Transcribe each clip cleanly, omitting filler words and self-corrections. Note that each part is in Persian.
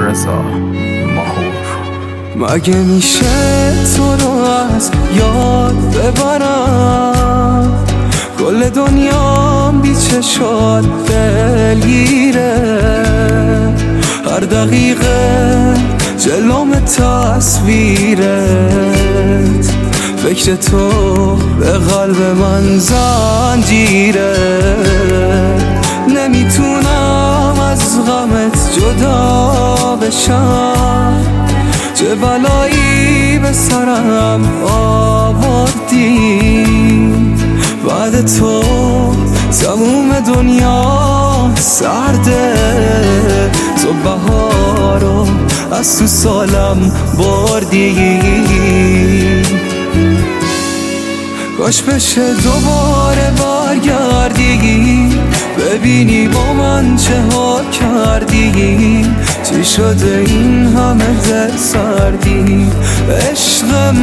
رضا ماهور. مگه میشه تو رو از یاد ببرم؟ کل دنیام بی چشات دلگیره، هر دقیقه جلوم تصویرت، فکر تو به قلب من زنجیره. نمیتونم از غمت جدا بشم، چه بلایی به سرم آوردی. بعد تو تموم دنیا سرده، تو بهارو از تو سالم بردی. کاش بشه دوباره برگردی، ببینی با من چه ها کردی. چی شده این همه دل سردی عشق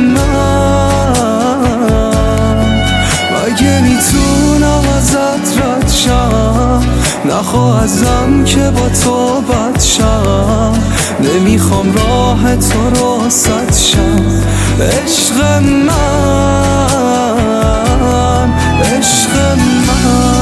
من؟ مگه میتونم ازت رد شم؟ نخواه ازم که با تو بد شم. نمیخوام راه تو رو سد شم. عشق من، عشق من.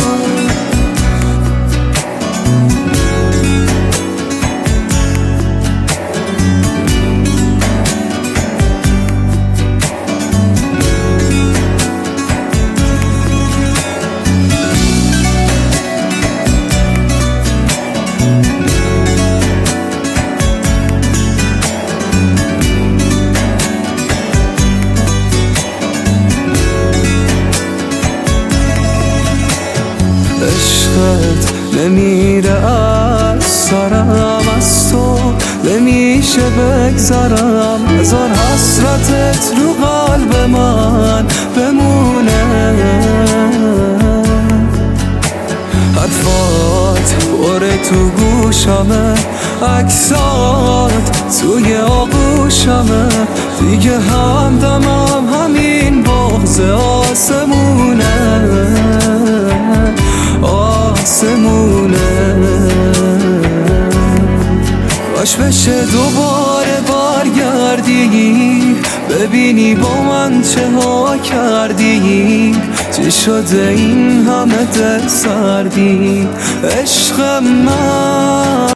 عشقت نمیره از سرم، از تو نمیشه بگذرم. هزار حسرتت رو قلب من بمونه، حرفات پر تو گوشمه، عکسات توی آغوشمه. دیگه همدمم همین بغض آسمونه، آسمونه. کاش بشه دوباره برگردی، ببینی با من چه ها کردی. چی شده این همه دل سردی عشق من؟